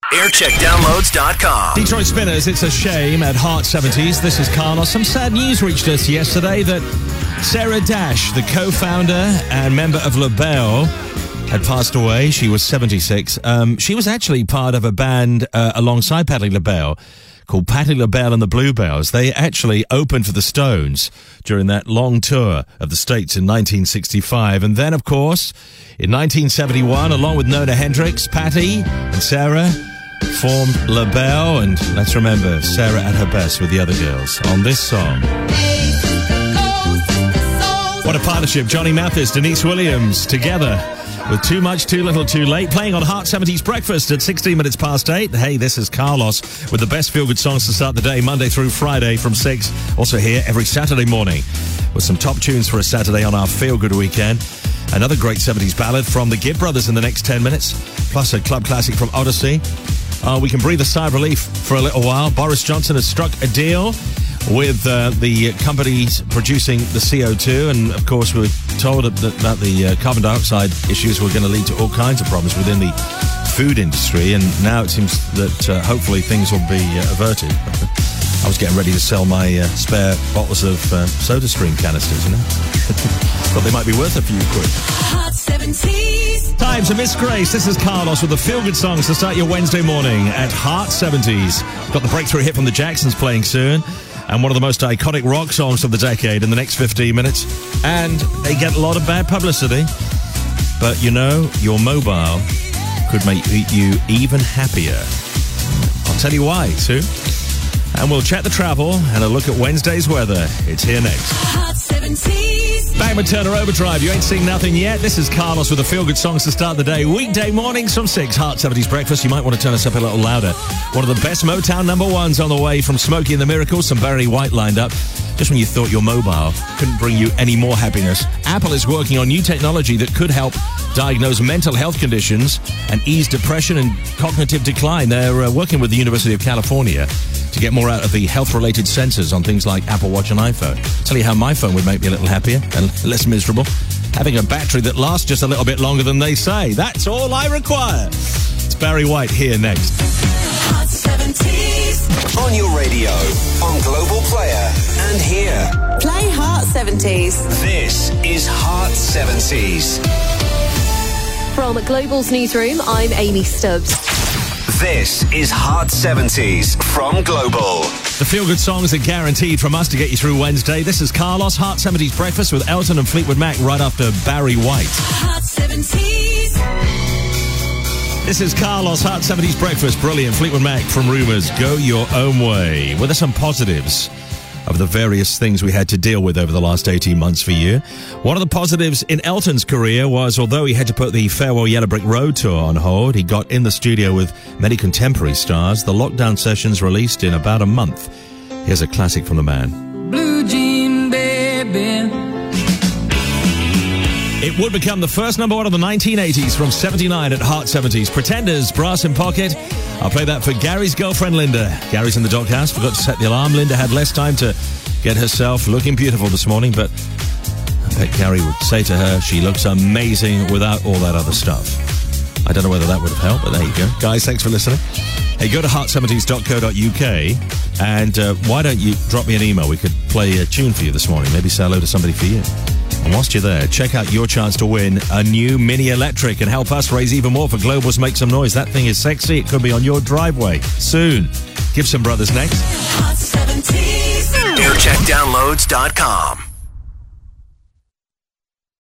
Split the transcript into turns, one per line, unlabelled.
aircheckdownloads.com.
Detroit Spinners, It's a Shame at Heart 70s. This is Carlos. Some sad news reached us yesterday that Sarah Dash, the co-founder and member of LaBelle, had passed away. She was 76. She was actually part of a band alongside Patti LaBelle called Patti LaBelle and the Bluebells. They actually opened for the Stones during that long tour of the States in 1965. And then, of course, in 1971, along with Nona Hendryx, Patti and Sarah formed LaBelle. And let's remember Sarah at her best with the other girls on this song. What a partnership. Johnny Mathis, Denise Williams, together with Too Much, Too Little, Too Late, playing on Heart 70s Breakfast at 16 minutes past 8. Hey, this is Carlos with the best feel-good songs to start the day, Monday through Friday from 6. Also here every Saturday morning with some top tunes for a Saturday on our feel-good weekend. Another great 70s ballad from the Gibb Brothers in the next 10 minutes, plus a club classic from Odyssey. We can breathe a sigh of relief for a little while. Boris Johnson has struck a deal with the companies producing the CO2, and of course we're told that the carbon dioxide issues were going to lead to all kinds of problems within the food industry, and now it seems that hopefully things will be averted. I was getting ready to sell my spare bottles of SodaStream canisters, you know. Thought they might be worth a few quid.
Hot 70s.
Time to Miss Grace. This is Carlos with the feel-good songs to start your Wednesday morning at Heart 70s. Got the breakthrough hit from the Jacksons playing soon, and one of the most iconic rock songs of the decade in the next 15 minutes. And they get a lot of bad publicity. But, you know, your mobile could make you even happier. I'll tell you why, too. And we'll chat the travel and a look at Wednesday's weather. It's here next.
Hot 70s.
Back with Turner Overdrive. You ain't seen nothing yet. This is Carlos with the feel-good songs to start the day. Weekday mornings from 6. Heart 70s Breakfast. You might want to turn us up a little louder. One of the best Motown number ones on the way from Smokey and the Miracles. Some Barry White lined up. Just when you thought your mobile couldn't bring you any more happiness, Apple is working on new technology that could help diagnose mental health conditions and ease depression and cognitive decline. They're working with the University of California to get more out of the health-related sensors on things like Apple Watch and iPhone. I'll tell you how my phone would make me a little happier and less miserable. Having a battery that lasts just a little bit longer than they say. That's all I require. It's Barry White here next.
Hot 70s.
On your radio, on Global Player, and here.
Play Hot 70s.
This is Heart 70s.
From Global's newsroom, I'm Amy Stubbs.
This is Heart 70s from Global.
The feel-good songs are guaranteed from us to get you through Wednesday. This is Carlos, Heart 70s Breakfast with Elton and Fleetwood Mac right after Barry White.
Hot 70s.
This is Carlos, Heart 70s Breakfast. Brilliant. Fleetwood Mac from Rumours. Go your own way. Well, there's some positives of the various things we had to deal with over the last 18 months for you. One of the positives in Elton's career was, although he had to put the Farewell Yellow Brick Road tour on hold, he got in the studio with many contemporary stars. The lockdown sessions released in about a month. Here's a classic from the man.
Blue Jean Baby.
It would become the first number one of the 1980s from 79 at Heart 70s. Pretenders, Brass in Pocket. I'll play that for Gary's girlfriend, Linda. Gary's in the doghouse, forgot to set the alarm. Linda had less time to get herself looking beautiful this morning, but I bet Gary would say to her she looks amazing without all that other stuff. I don't know whether that would have helped, but there you go. Guys, thanks for listening. Hey, go to heart70s.co.uk and why don't you drop me an email? We could play a tune for you this morning. Maybe say hello to somebody for you. And whilst you're there, check out your chance to win a new Mini Electric and help us raise even more for Global's Make Some Noise. That thing is sexy. It could be on your driveway soon. Gibson Brothers next.
Hot 70s.
aircheckdownloads.com.